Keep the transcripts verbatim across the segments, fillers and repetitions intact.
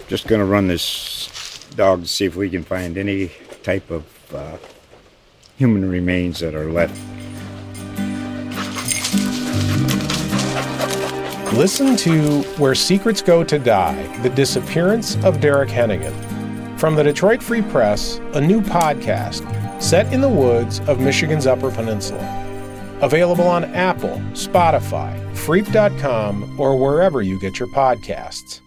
Just going to run this dog to see if we can find any type of uh, human remains that are left. Listen to Where Secrets Go to Die, The Disappearance of Derek Hennigan. From the Detroit Free Press, a new podcast set in the woods of Michigan's Upper Peninsula. Available on Apple, Spotify, Freep dot com, or wherever you get your podcasts.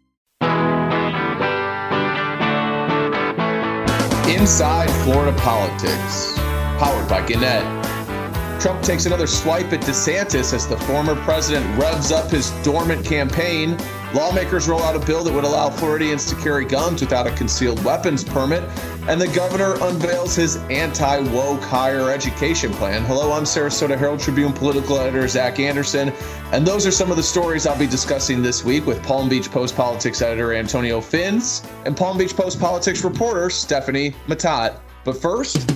Inside Florida Politics, powered by Gannett. Trump takes another swipe at DeSantis as the former president revs up his dormant campaign. Lawmakers roll out a bill that would allow Floridians to carry guns without a concealed weapons permit. And the governor unveils his anti-woke higher education plan. Hello, I'm Sarasota Herald Tribune political editor Zach Anderson. And those are some of the stories I'll be discussing this week with Palm Beach Post politics editor Antonio Fins and Palm Beach Post politics reporter Stephanie Mattat. But first...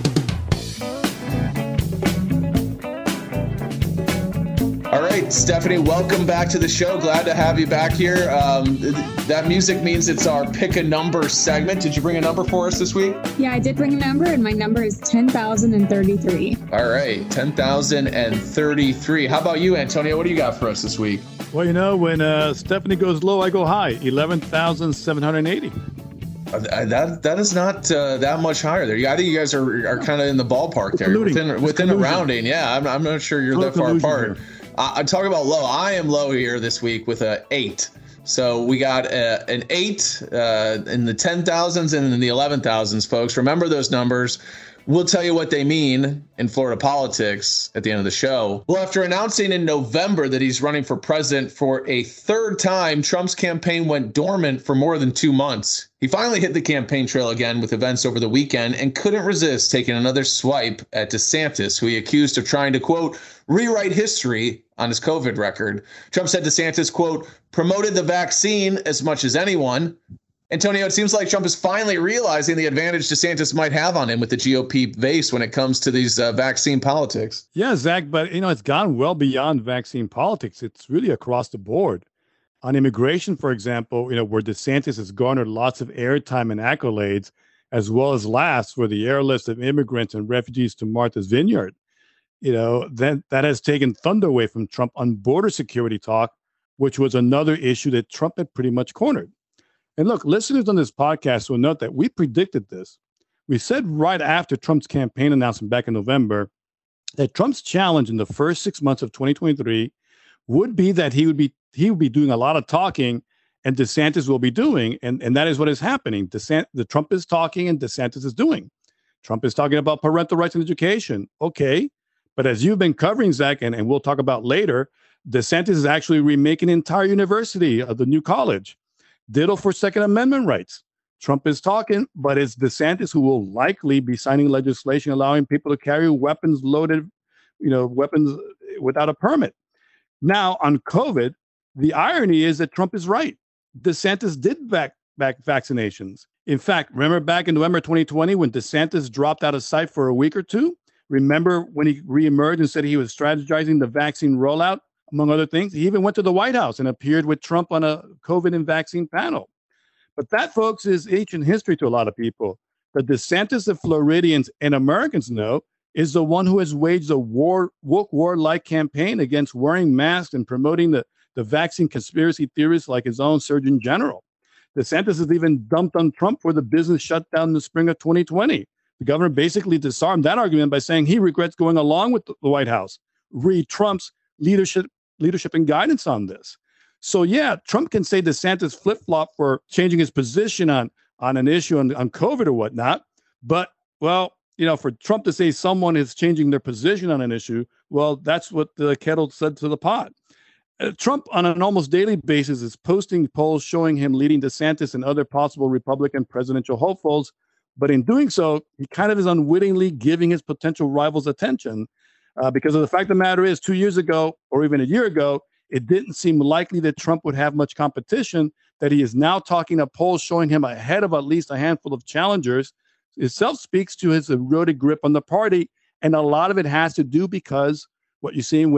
All right, Stephanie, welcome back to the show. Glad to have you back here. Um, th- that music means it's our pick a number segment. Did you bring a number for us this week? Yeah, I did bring a number, and my number is ten thousand thirty-three. All right, ten thousand thirty-three. How about you, Antonio? What do you got for us this week? Well, you know, when uh, Stephanie goes low, I go high, eleven thousand seven hundred eighty. Uh, that that is not uh, that much higher there. I think you guys are are kind of in the ballpark there, within within a rounding. Yeah, I'm, I'm not sure you're that far apart. Here. Uh, I'm talking about low. I am low here this week with a eight. So we got a, an eight uh, in the ten thousands and in the eleven thousands, folks. Remember those numbers. We'll tell you what they mean in Florida politics at the end of the show. Well, after announcing in November that he's running for president for a third time, Trump's campaign went dormant for more than two months. He finally hit the campaign trail again with events over the weekend and couldn't resist taking another swipe at DeSantis, who he accused of trying to, quote, rewrite history on his COVID record. Trump said DeSantis, quote, promoted the vaccine as much as anyone. Antonio, it seems like Trump is finally realizing the advantage DeSantis might have on him with the G O P base when it comes to these uh, vaccine politics. Yeah, Zach, but, you know, it's gone well beyond vaccine politics. It's really across the board. On immigration, for example, you know, where DeSantis has garnered lots of airtime and accolades, as well as laughs for the airlift of immigrants and refugees to Martha's Vineyard. You know, that, that has taken thunder away from Trump on border security talk, which was another issue that Trump had pretty much cornered. And look, listeners on this podcast will note that we predicted this. We said right after Trump's campaign announcement back in November that Trump's challenge in the first six months of twenty twenty-three would be that he would be he would be doing a lot of talking and DeSantis will be doing. And, and that is what is happening. DeSantis, the Trump is talking and DeSantis is doing. Trump is talking about parental rights and education. Okay. But as you've been covering, Zach, and, and we'll talk about later, DeSantis is actually remaking an entire university of the new college. Ditto for Second Amendment rights. Trump is talking, but it's DeSantis who will likely be signing legislation allowing people to carry weapons loaded, you know, weapons without a permit. Now, on COVID, the irony is that Trump is right. DeSantis did back back vaccinations. In fact, remember back in November twenty twenty when DeSantis dropped out of sight for a week or two? Remember when he reemerged and said he was strategizing the vaccine rollout? Among other things, he even went to the White House and appeared with Trump on a COVID and vaccine panel. But that, folks, is ancient history to a lot of people. The DeSantis that Floridians and Americans know is the one who has waged a war, woke war-like campaign against wearing masks and promoting the, the vaccine conspiracy theorists like his own Surgeon General. DeSantis has even dumped on Trump for the business shutdown in the spring of twenty twenty. The governor basically disarmed that argument by saying he regrets going along with the White House. Read Trump's leadership leadership and guidance on this. So yeah, Trump can say DeSantis flip-flop for changing his position on, on an issue on, on COVID or whatnot. But, well, you know, for Trump to say someone is changing their position on an issue, well, that's what the kettle said to the pot. Uh, Trump, on an almost daily basis, is posting polls showing him leading DeSantis and other possible Republican presidential hopefuls. But in doing so, he kind of is unwittingly giving his potential rivals attention. Uh, because of the fact of the matter is, two years ago, or even a year ago, it didn't seem likely that Trump would have much competition, that he is now talking of polls showing him ahead of at least a handful of challengers. Itself speaks to his eroded grip on the party. And a lot of it has to do because what you're seeing with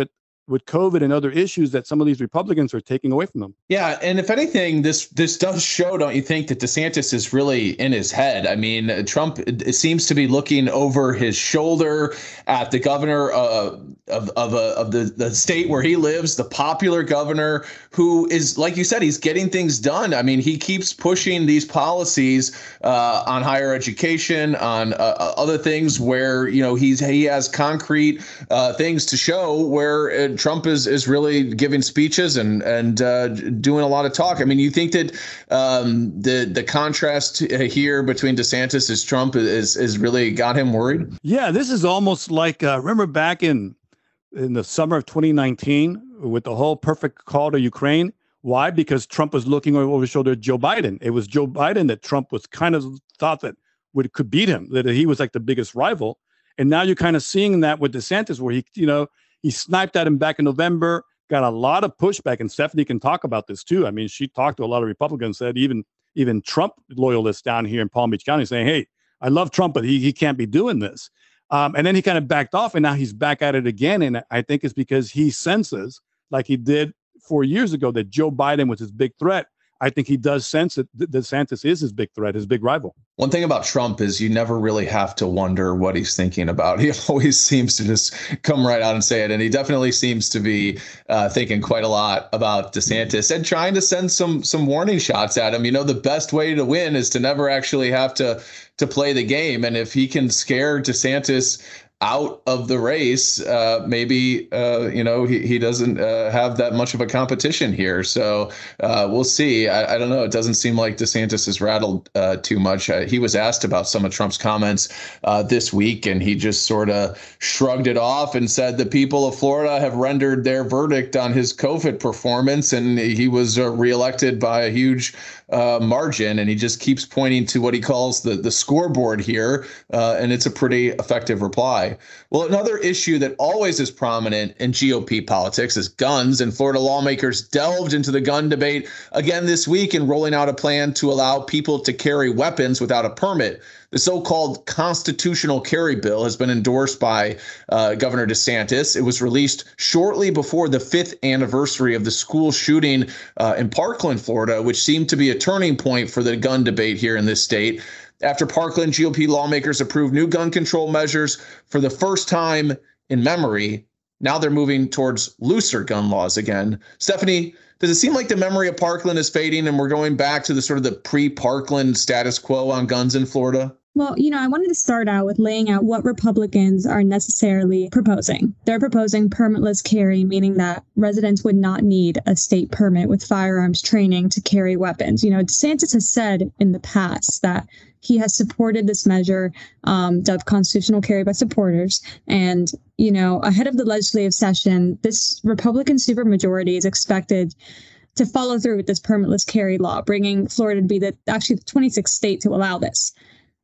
with COVID and other issues that some of these Republicans are taking away from them. Yeah, and if anything, this this does show, don't you think, that DeSantis is really in his head? I mean, Trump seems to be looking over his shoulder at the governor uh, of of, uh, of the, the state where he lives, the popular governor who is, like you said, he's getting things done. I mean, he keeps pushing these policies uh, on higher education, on uh, other things where, you know, he's he has concrete uh, things to show where uh, Trump is is really giving speeches and and uh, doing a lot of talk. I mean, you think that um, the the contrast here between DeSantis and Trump is is really got him worried? Yeah, this is almost like uh, remember back in in the summer of twenty nineteen with the whole perfect call to Ukraine. Why? Because Trump was looking over his shoulder at Joe Biden. It was Joe Biden that Trump was kind of thought that would could beat him, that he was like the biggest rival. And now you're kind of seeing that with DeSantis, where he, you know, he sniped at him back in November, got a lot of pushback. And Stephanie can talk about this too. I mean, she talked to a lot of Republicans, said even even Trump loyalists down here in Palm Beach County saying, hey, I love Trump, but he, he can't be doing this. Um, and then he kind of backed off, and now he's back at it again. And I think it's because he senses, like he did four years ago, that Joe Biden was his big threat. I think he does sense that DeSantis is his big threat, his big rival. One thing about Trump is you never really have to wonder what he's thinking about. He always seems to just come right out and say it. And he definitely seems to be uh, thinking quite a lot about DeSantis and trying to send some some warning shots at him. You know, the best way to win is to never actually have to to play the game. And if he can scare DeSantis out of the race, uh, maybe, uh, you know, he, he doesn't uh, have that much of a competition here. So uh, we'll see. I, I don't know. It doesn't seem like DeSantis is rattled uh, too much. Uh, he was asked about some of Trump's comments uh, this week, and he just sort of shrugged it off and said the people of Florida have rendered their verdict on his COVID performance, and he was uh, reelected by a huge uh, margin. And he just keeps pointing to what he calls the, the scoreboard here, uh, and it's a pretty effective reply. Well, another issue that always is prominent in G O P politics is guns, and Florida lawmakers delved into the gun debate again this week in rolling out a plan to allow people to carry weapons without a permit. The so-called constitutional carry bill has been endorsed by uh, Governor DeSantis. It was released shortly before the fifth anniversary of the school shooting uh, in Parkland, Florida, which seemed to be a turning point for the gun debate here in this state. After Parkland, G O P lawmakers approved new gun control measures for the first time in memory. Now they're moving towards looser gun laws again. Stephanie, does it seem like the memory of Parkland is fading and we're going back to the sort of the pre-Parkland status quo on guns in Florida? Well, you know, I wanted to start out with laying out what Republicans are necessarily proposing. They're proposing permitless carry, meaning that residents would not need a state permit with firearms training to carry weapons. You know, DeSantis has said in the past that he has supported this measure, um, dubbed constitutional carry by supporters. And, you know, ahead of the legislative session, this Republican supermajority is expected to follow through with this permitless carry law, bringing Florida to be the actually the twenty-sixth state to allow this.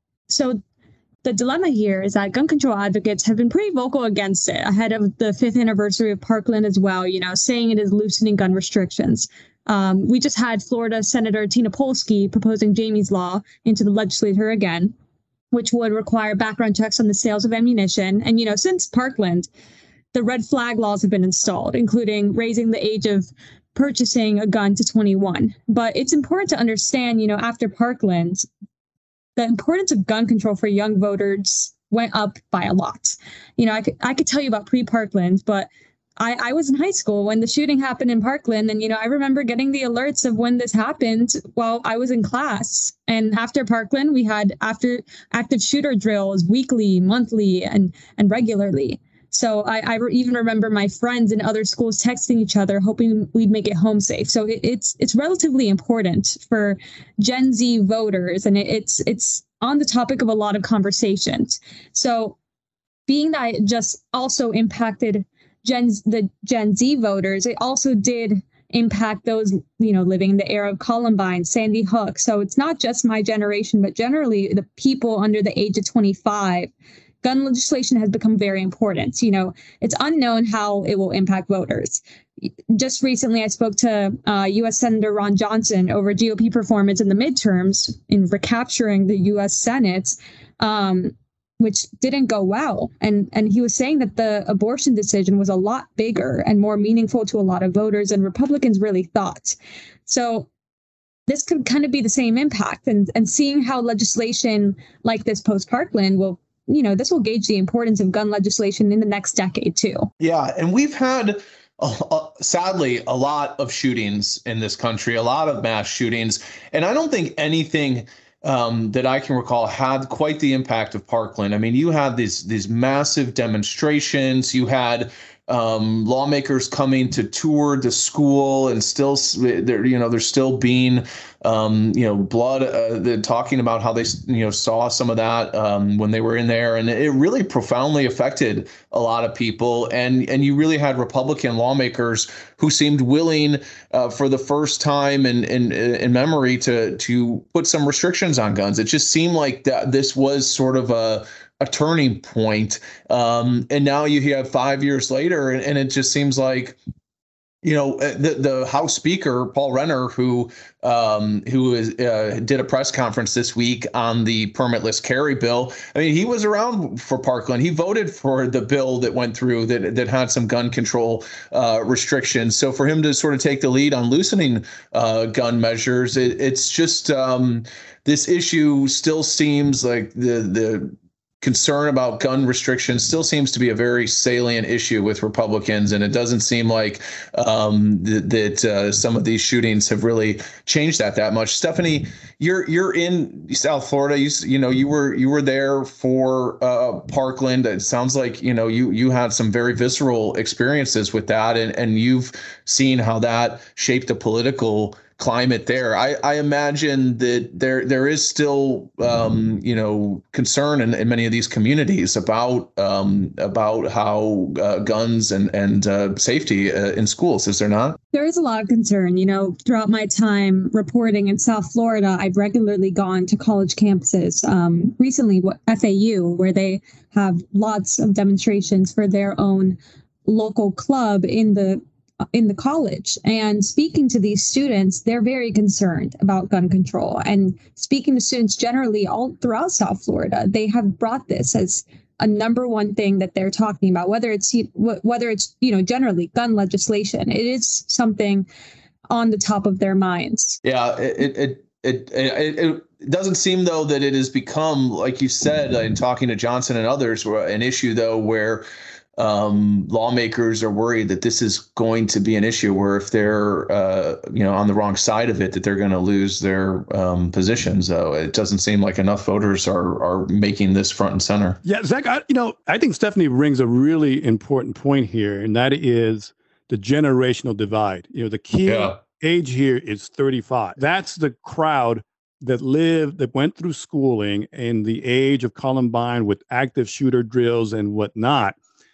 So the dilemma here is that gun control advocates have been pretty vocal against it ahead of the fifth anniversary of Parkland as well, you know, saying it is loosening gun restrictions. Um, we just had Florida Senator Tina Polsky proposing Jamie's Law into the legislature again, which would require background checks on the sales of ammunition. And, you know, since Parkland, the red flag laws have been installed, including raising the age of purchasing a gun to twenty-one. But it's important to understand, you know, after Parkland, the importance of gun control for young voters went up by a lot. You know, I could, I could tell you about pre-Parkland, but I, I was in high school when the shooting happened in Parkland. And, you know, I remember getting the alerts of when this happened while I was in class. And after Parkland, we had after active shooter drills weekly, monthly, and, and regularly. So I, I even remember my friends in other schools texting each other, hoping we'd make it home safe. So it, it's it's relatively important for Gen Z voters, and it, it's it's on the topic of a lot of conversations. So being that it just also impacted Gen the Gen Z voters, it also did impact those, you know, living in the era of Columbine, Sandy Hook. So it's not just my generation, but generally the people under the age of twenty-five. Gun legislation has become very important. You know, it's unknown how it will impact voters. Just recently, I spoke to uh, U S Senator Ron Johnson over G O P performance in the midterms in recapturing the U S Senate. Um, which didn't go well. And and he was saying that the abortion decision was a lot bigger and more meaningful to a lot of voters than Republicans really thought. So this could kind of be the same impact. And, and seeing how legislation like this post-Parkland will, you know, this will gauge the importance of gun legislation in the next decade, too. Yeah, and we've had, uh, sadly, a lot of shootings in this country, a lot of mass shootings. And I don't think anything um, that I can recall had quite the impact of Parkland. I mean, you had these these massive demonstrations. You had Um, lawmakers coming to tour the school, and still, there, you know, there's still being, um, you know, blood. Uh, they're talking about how they, you know, saw some of that um, when they were in there, and it really profoundly affected a lot of people. And and you really had Republican lawmakers who seemed willing, uh, for the first time in in in memory, to to put some restrictions on guns. It just seemed like that this was sort of a a turning point. Um, and now you have five years later, and, and it just seems like, you know, the, the House Speaker, Paul Renner, who um, who is, uh, did a press conference this week on the permitless carry bill. I mean, he was around for Parkland. He voted for the bill that went through that that had some gun control uh, restrictions. So for him to sort of take the lead on loosening uh, gun measures, it, it's just um, this issue still seems like the the concern about gun restrictions still seems to be a very salient issue with Republicans, and it doesn't seem like um, th- that uh, some of these shootings have really changed that that much. Stephanie, you're you're in South Florida. You you know you were you were there for uh, Parkland. It sounds like you know you you had some very visceral experiences with that, and and you've seen how that shaped the political climate there. I, I imagine that there there is still um, you know concern in, in many of these communities about um, about how uh, guns and and uh, safety uh, in schools. Is there not? There is a lot of concern. You know, throughout my time reporting in South Florida, I've regularly gone to college campuses. Um, recently, F A U, where they have lots of demonstrations for their own local club in the in the college, and speaking to these students, they're very concerned about gun control. And speaking to students generally all throughout South Florida, they have brought this as a number one thing that they're talking about, whether it's whether it's, you know, generally gun legislation. It is something on the top of their minds. Yeah, it it it it, it doesn't seem, though, that it has become, like you said, in talking to Johnson and others, an issue, though, where Um, lawmakers are worried that this is going to be an issue where if they're, uh, you know, on the wrong side of it, that they're going to lose their um, positions. Though it doesn't seem like enough voters are are making this front and center. Yeah, Zach, I, you know, I think Stephanie brings a really important point here, and that is the generational divide. You know, the key yeah. age here is thirty-five. That's the crowd that lived, that went through schooling in the age of Columbine with active shooter drills and whatnot.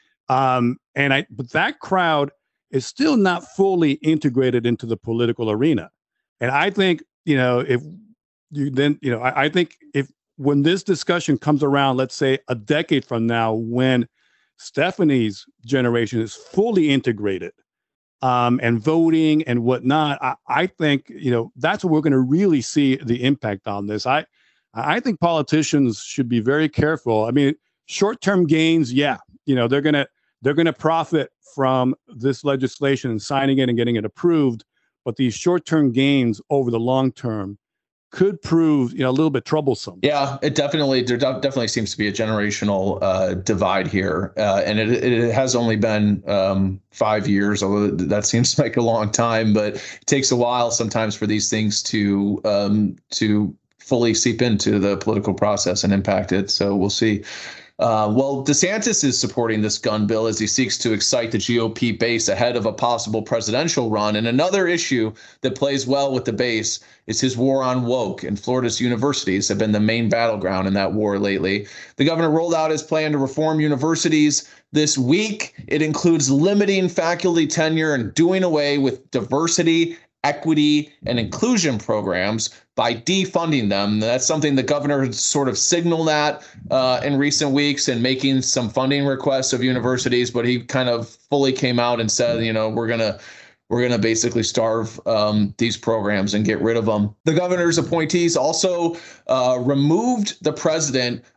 Um, and I, but that crowd is still not fully integrated into the political arena. And I think, you know, if you then, you know, I, I think if when this discussion comes around, let's say a decade from now, when Stephanie's generation is fully integrated um, and voting and whatnot, I, I think, you know, that's what we're going to really see the impact on this. I, I think politicians should be very careful. I mean, short-term gains, yeah, you know, they're going to, They're going to profit from this legislation and signing it and getting it approved. But these short-term gains over the long term could prove, you know, a little bit troublesome. Yeah, it definitely, there definitely seems to be a generational uh, divide here. Uh, and it, it has only been um, five years, although that seems like a long time. But it takes a while sometimes for these things to um, to fully seep into the political process and impact it. So we'll see. Uh, well, DeSantis is supporting this gun bill as he seeks to excite the G O P base ahead of a possible presidential run. And another issue that plays well with the base is his war on woke, and Florida's universities have been the main battleground in that war lately. The governor rolled out his plan to reform universities this week. It includes limiting faculty tenure and doing away with diversity, equity, and inclusion programs by defunding them. That's something the governor has sort of signaled that uh, in recent weeks and making some funding requests of universities, but he kind of fully came out and said, you know, we're going to We're going to basically starve um, these programs and get rid of them. The governor's appointees also uh, removed the president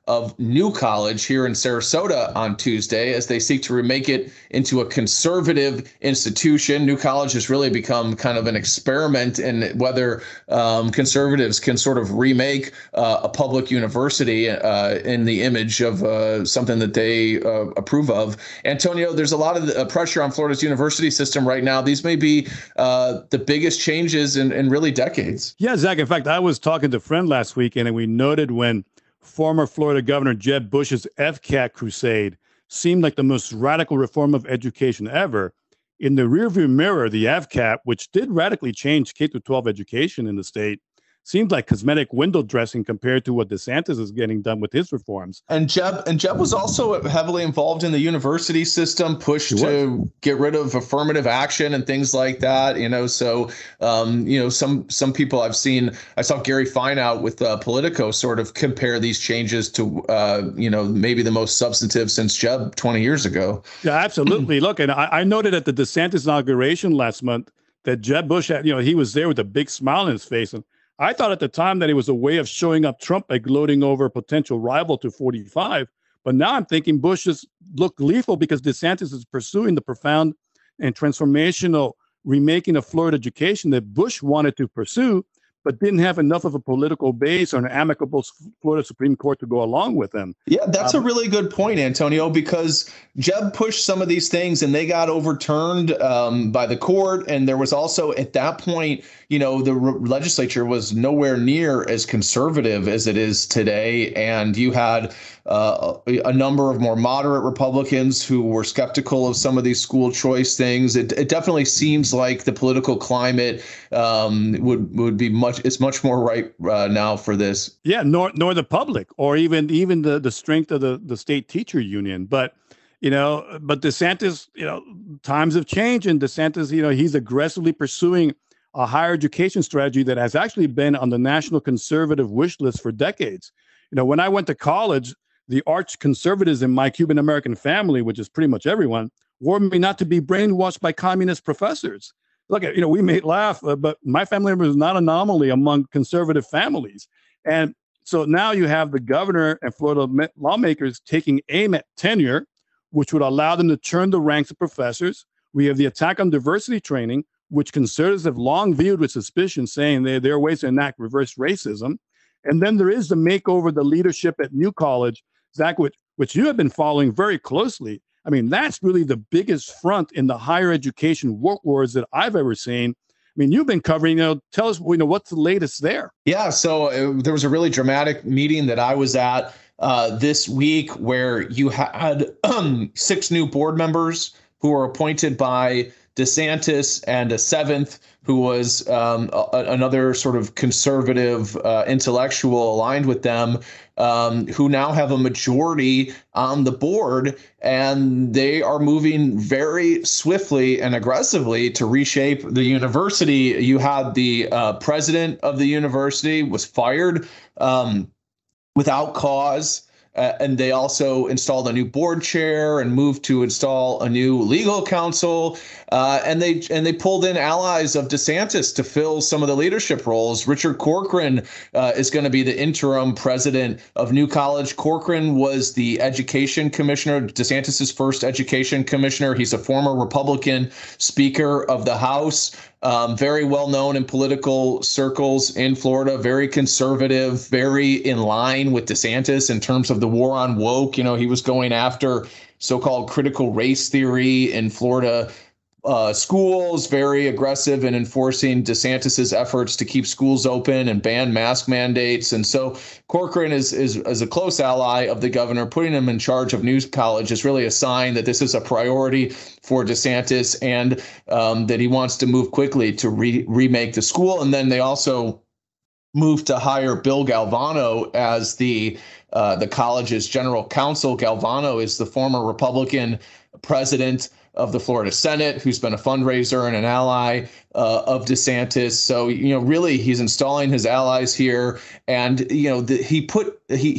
of New College here in Sarasota on Tuesday as they seek to remake it into a conservative institution. New College has really become kind of an experiment in whether um, conservatives can sort of remake uh, a public university uh, in the image of uh, something that they uh, approve of. Antonio, there's a lot of uh, pressure on Florida's university system right now. These may be uh, the biggest changes in, in really decades. Yeah, Zach. In fact, I was talking to a friend last weekend, and we noted when former Florida Governor Jeb Bush's F C A T crusade seemed like the most radical reform of education ever. In the rearview mirror, the F C A T, which did radically change K through twelve education in the state, seemed like cosmetic window dressing compared to what DeSantis is getting done with his reforms. And Jeb and Jeb was also heavily involved in the university system, pushed to get rid of affirmative action and things like that. You know, so um, you know, some some people I've seen. I saw Gary Fine out with uh, Politico sort of compare these changes to uh, you know, maybe the most substantive since Jeb twenty years ago. Yeah, absolutely. Look, and I, I noted at the DeSantis inauguration last month that Jeb Bush had, you know, he was there with a big smile on his face, and I thought at the time that it was a way of showing up Trump by gloating over a potential rival to forty-five. But now I'm thinking Bush just looked lethal because DeSantis is pursuing the profound and transformational remaking of Florida education that Bush wanted to pursue, but didn't have enough of a political base or an amicable Florida Supreme Court to go along with him. Yeah, that's um, a really good point, Antonio, because Jeb pushed some of these things and they got overturned um, by the court. And there was also at that point, you know, the re- legislature was nowhere near as conservative as it is today. And you had uh, a number of more moderate Republicans who were skeptical of some of these school choice things. It, it definitely seems like the political climate um, would would be much it's much more ripe uh, now for this. Yeah, nor nor the public or even even the, the strength of the, the state teacher union. But, you know, but DeSantis, you know, times have changed, and DeSantis, you know, he's aggressively pursuing a higher education strategy that has actually been on the national conservative wish list for decades. You know, when I went to college, the arch conservatives in my Cuban American family, which is pretty much everyone, warned me not to be brainwashed by communist professors. Look, you know, we may laugh, uh, but my family was not an anomaly among conservative families. And so now you have the governor and Florida lawmakers taking aim at tenure, which would allow them to churn the ranks of professors. We have the attack on diversity training, which conservatives have long viewed with suspicion, saying they, there are ways to enact reverse racism. And then there is the makeover of the leadership at New College, Zach, which, which you have been following very closely. I mean, that's really the biggest front in the higher education work wars that I've ever seen. I mean, you've been covering, you know, tell us, you know, what's the latest there? Yeah, so uh, there was a really dramatic meeting that I was at uh, this week where you had um, six new board members who were appointed by DeSantis and a seventh who was um, a, another sort of conservative uh, intellectual aligned with them, um, who now have a majority on the board, and they are moving very swiftly and aggressively to reshape the university. You had the uh, president of the university was fired um, without cause. Uh, and they also installed a new board chair and moved to install a new legal counsel. Uh, and they and they pulled in allies of DeSantis to fill some of the leadership roles. Richard Corcoran uh, is going to be the interim president of New College. Corcoran was the education commissioner, DeSantis's first education commissioner. He's a former Republican Speaker of the House. Um, very well known in political circles in Florida, very conservative, very in line with DeSantis in terms of the war on woke. You know, he was going after so-called critical race theory in Florida uh, schools, very aggressive in enforcing DeSantis's efforts to keep schools open and ban mask mandates. And so Corcoran is, is, is a close ally of the governor. Putting him in charge of New College is really a sign that this is a priority for DeSantis and um, that he wants to move quickly to re- remake the school. And then they also moved to hire Bill Galvano as the uh, the college's general counsel. Galvano is the former Republican president of the Florida Senate, who's been a fundraiser and an ally uh, of DeSantis. So, you know, really, he's installing his allies here. And, you know, the, he put he he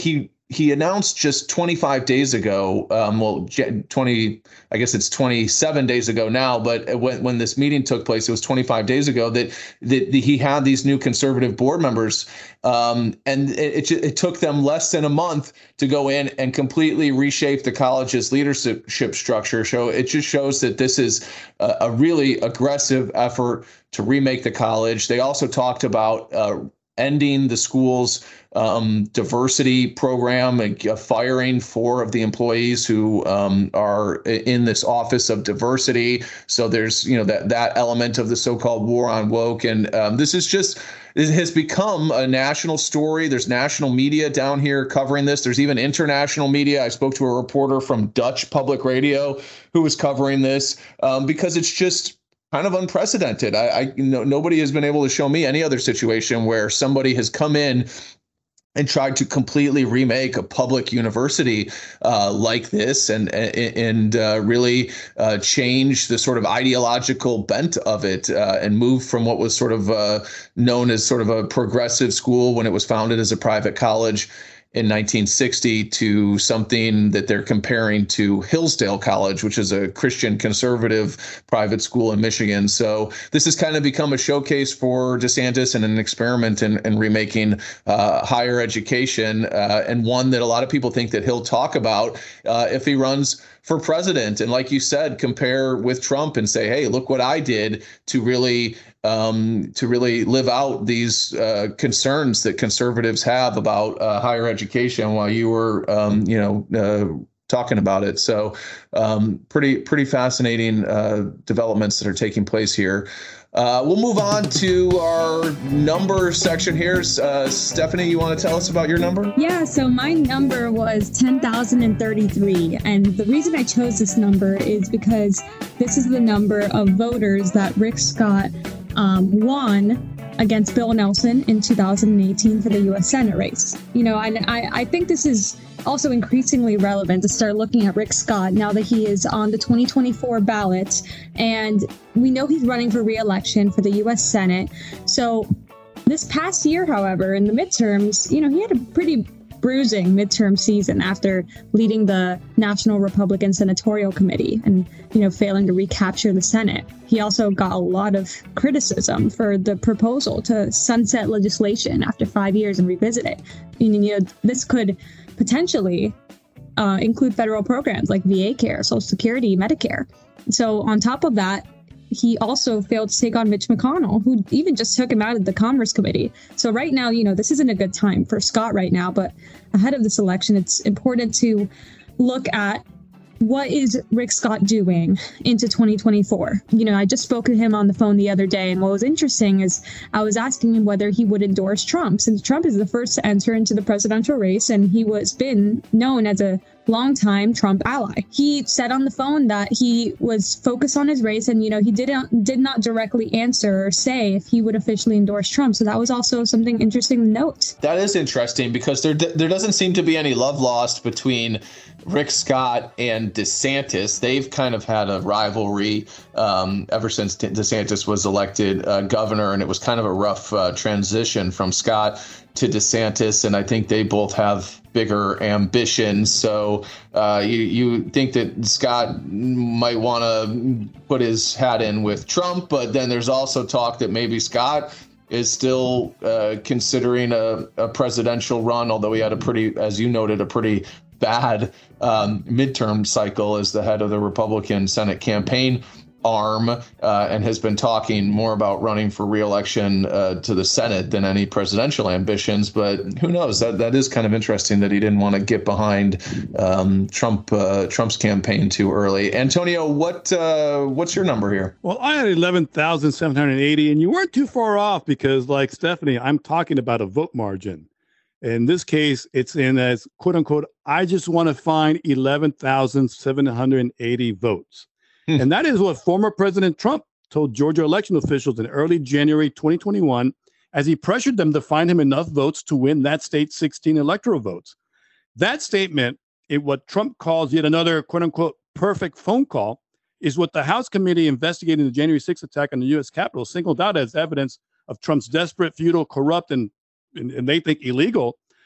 he announced just twenty-five days ago, um, well, twenty, I guess it's twenty-seven days ago now, but when, when this meeting took place, it was twenty-five days ago that, that, that he had these new conservative board members. Um, and it, it, it took them less than a month to go in and completely reshape the college's leadership structure. So it just shows that this is a, a really aggressive effort to remake the college. They also talked about uh, ending the school's um, diversity program and uh, firing four of the employees who um, are in this office of diversity. So there's, you know, that that element of the so-called war on woke. And um, this is just, it has become a national story. There's national media down here covering this. There's even international media. I spoke to a reporter from Dutch public radio who was covering this um, because it's just kind of unprecedented. I, I you know, nobody has been able to show me any other situation where somebody has come in and tried to completely remake a public university uh, like this and and uh, really uh, change the sort of ideological bent of it uh, and move from what was sort of uh, known as sort of a progressive school when it was founded as a private college in nineteen sixty to something that they're comparing to Hillsdale College, which is a Christian conservative private school in Michigan. So this has kind of become a showcase for DeSantis and an experiment in, in remaking uh, higher education, uh, and one that a lot of people think that he'll talk about uh, if he runs for president. And like you said, compare with Trump and say, hey, look what I did to really um, to really live out these uh, concerns that conservatives have about uh, higher education while you were, um, you know, uh, talking about it. So um, pretty, pretty fascinating uh, developments that are taking place here. Uh, we'll move on to our number section here. Uh, Stephanie, you want to tell us about your number? Yeah, so my number was ten thousand thirty-three. And the reason I chose this number is because this is the number of voters that Rick Scott um, won against Bill Nelson in two thousand eighteen for the U S Senate race. You know, I, I, I think this is also increasingly relevant to start looking at Rick Scott now that he is on the twenty twenty-four ballot. And we know he's running for re-election for the U S Senate. So this past year, however, in the midterms, you know, he had a pretty bruising midterm season after leading the National Republican Senatorial Committee and, you know, failing to recapture the Senate. He also got a lot of criticism for the proposal to sunset legislation after five years and revisit it. And, you know, this could potentially uh, include federal programs like V A care, Social Security, Medicare. So on top of that, he also failed to take on Mitch McConnell, who even just took him out of the Commerce Committee. So right now, you know, this isn't a good time for Scott right now, but ahead of this election, it's important to look at what is Rick Scott doing into twenty twenty-four? You know, I just spoke to him on the phone the other day, and what was interesting is I was asking him whether he would endorse Trump, since Trump is the first to enter into the presidential race, and he was been known as a longtime Trump ally. He said on the phone that he was focused on his race, and, you know, he didn't did not directly answer or say if he would officially endorse Trump. So that was also something interesting to note. That is interesting because there there doesn't seem to be any love lost between Rick Scott and DeSantis. They've kind of had a rivalry um, ever since DeSantis was elected uh, governor, and it was kind of a rough uh, transition from Scott to DeSantis, and I think they both have bigger ambitions. So uh, you, you think that Scott might want to put his hat in with Trump, but then there's also talk that maybe Scott is still uh, considering a, a presidential run, although he had a pretty, as you noted, a pretty bad um, midterm cycle as the head of the Republican Senate campaign arm, uh, and has been talking more about running for re-election uh, to the Senate than any presidential ambitions. But who knows? That that is kind of interesting that he didn't want to get behind um, Trump uh, Trump's campaign too early. Antonio, what uh, what's your number here? Well, I had eleven thousand seven hundred eighty, and you weren't too far off because, like Stephanie, I'm talking about a vote margin. In this case, it's in as, quote unquote, I just want to find eleven thousand seven hundred eighty votes. Hmm. And that is what former President Trump told Georgia election officials in early January twenty twenty-one as he pressured them to find him enough votes to win that state's sixteen electoral votes. That statement, it, what Trump calls yet another, quote unquote, perfect phone call, is what the House committee investigating the January sixth attack on the U S Capitol singled out as evidence of Trump's desperate, futile, corrupt, and and, and they think illegal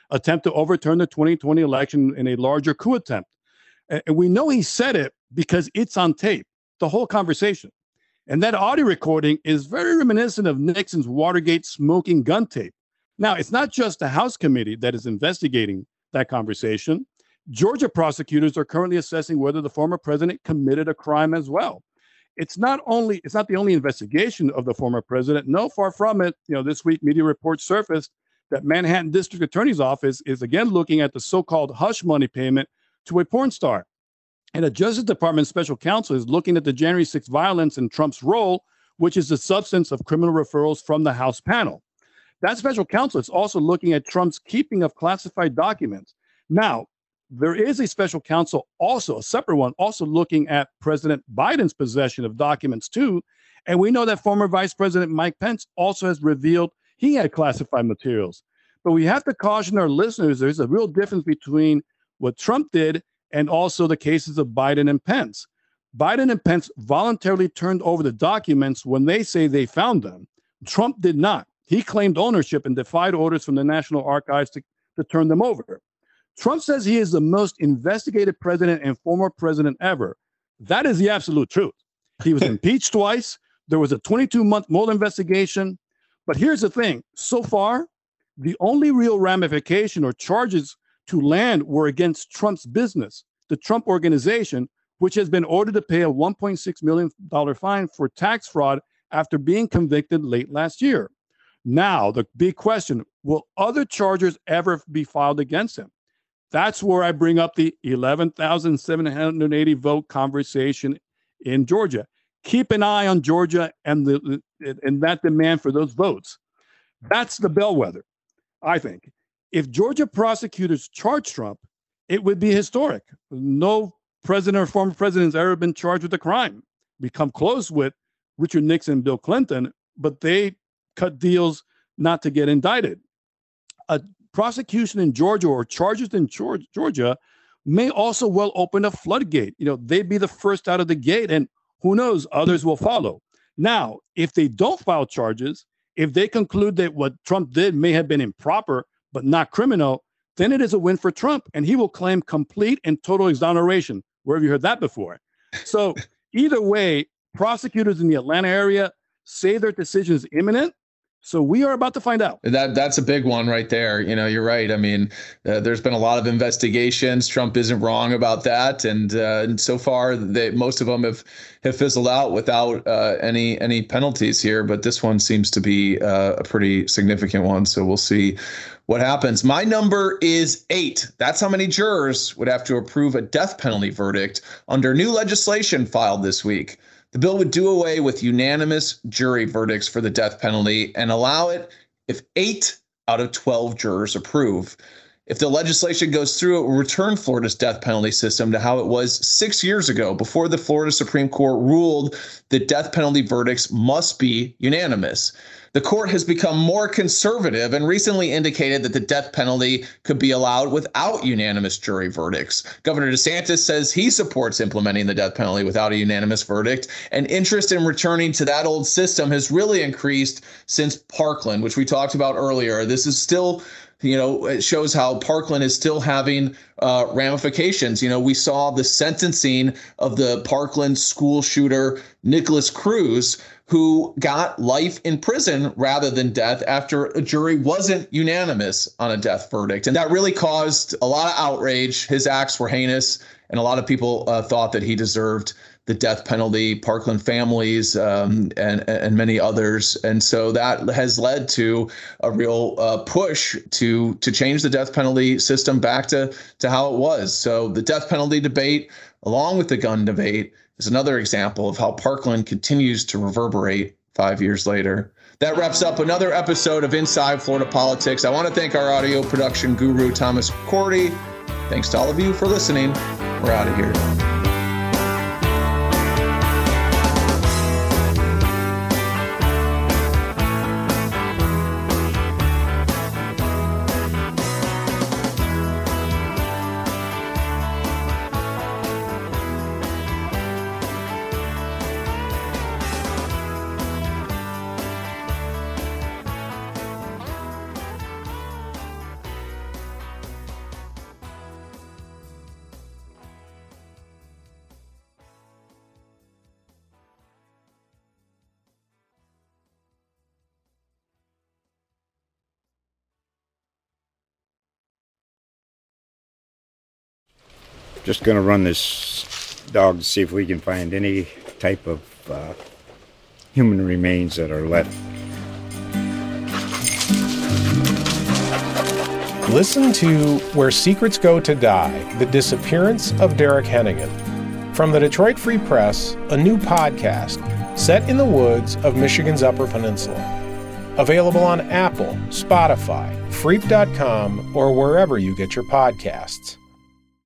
attempt to overturn the twenty twenty election in a larger coup attempt. And we know he said it because it's on tape, the whole conversation. And that audio recording is very reminiscent of Nixon's Watergate smoking gun tape. Now, it's not just the House committee that is investigating that conversation. Georgia prosecutors are currently assessing whether the former president committed a crime as well. It's not only it's not the only investigation of the former president. No, far from it. You know, this week media reports surfaced that Manhattan District Attorney's Office is again looking at the so-called hush money payment to a porn star. And the Justice Department special counsel is looking at the January sixth violence and Trump's role, which is the substance of criminal referrals from the House panel. That special counsel is also looking at Trump's keeping of classified documents. Now, there is a special counsel also, a separate one, also looking at President Biden's possession of documents too. And we know that former Vice President Mike Pence also has revealed he had classified materials. But we have to caution our listeners, there's a real difference between what Trump did and also the cases of Biden and Pence. Biden and Pence voluntarily turned over the documents when they say they found them. Trump did not. He claimed ownership and defied orders from the National Archives to, to turn them over. Trump says he is the most investigated president and former president ever. That is the absolute truth. He was impeached twice. There was a twenty-two month Mueller investigation. But here's the thing. So far, the only real ramification or charges to land were against Trump's business, the Trump Organization, which has been ordered to pay a one point six million dollars fine for tax fraud after being convicted late last year. Now, the big question, will other charges ever be filed against him? That's where I bring up the eleven thousand seven hundred eighty vote conversation in Georgia. Keep an eye on Georgia and the and that demand for those votes. That's the bellwether, I think. If Georgia prosecutors charge Trump, it would be historic. No president or former president has ever been charged with a crime. We come close with Richard Nixon and Bill Clinton, but they cut deals not to get indicted. A prosecution in Georgia or charges in Georgia may also well open a floodgate. You know, they'd be the first out of the gate, and who knows, others will follow. Now, if they don't file charges, if they conclude that what Trump did may have been improper but not criminal, then it is a win for Trump, and he will claim complete and total exoneration. Where have you heard that before? So either way, prosecutors in the Atlanta area say their decision is imminent. So we are about to find out. That that's a big one right there. You know, you're right. I mean, uh, there's been a lot of investigations. Trump isn't wrong about that, and uh, and so far, they, most of them have, have fizzled out without uh, any any penalties here. But this one seems to be uh, a pretty significant one. So we'll see what happens. My number is eight. That's how many jurors would have to approve a death penalty verdict under new legislation filed this week. The bill would do away with unanimous jury verdicts for the death penalty and allow it if eight out of twelve jurors approve. If the legislation goes through, it will return Florida's death penalty system to how it was six years ago, before the Florida Supreme Court ruled that death penalty verdicts must be unanimous. The court has become more conservative and recently indicated that the death penalty could be allowed without unanimous jury verdicts. Governor DeSantis says he supports implementing the death penalty without a unanimous verdict, and interest in returning to that old system has really increased since Parkland, which we talked about earlier. This is still, you know, it shows how Parkland is still having uh, ramifications. You know, we saw the sentencing of the Parkland school shooter, Nicholas Cruz, who got life in prison rather than death after a jury wasn't unanimous on a death verdict. And that really caused a lot of outrage. His acts were heinous, and a lot of people uh, thought that he deserved the death penalty, Parkland families, um, and, and many others. And so that has led to a real uh, push to to change the death penalty system back to, to how it was. So the death penalty debate, along with the gun debate, is another example of how Parkland continues to reverberate five years later. That wraps up another episode of Inside Florida Politics. I want to thank our audio production guru, Thomas Cordy. Thanks to all of you for listening. We're out of here. just going to run this dog to see if we can find any type of uh, human remains that are left. Listen to Where Secrets Go to Die, The Disappearance of Derek Hennigan. From the Detroit Free Press, a new podcast set in the woods of Michigan's Upper Peninsula. Available on Apple, Spotify, Freep dot com, or wherever you get your podcasts.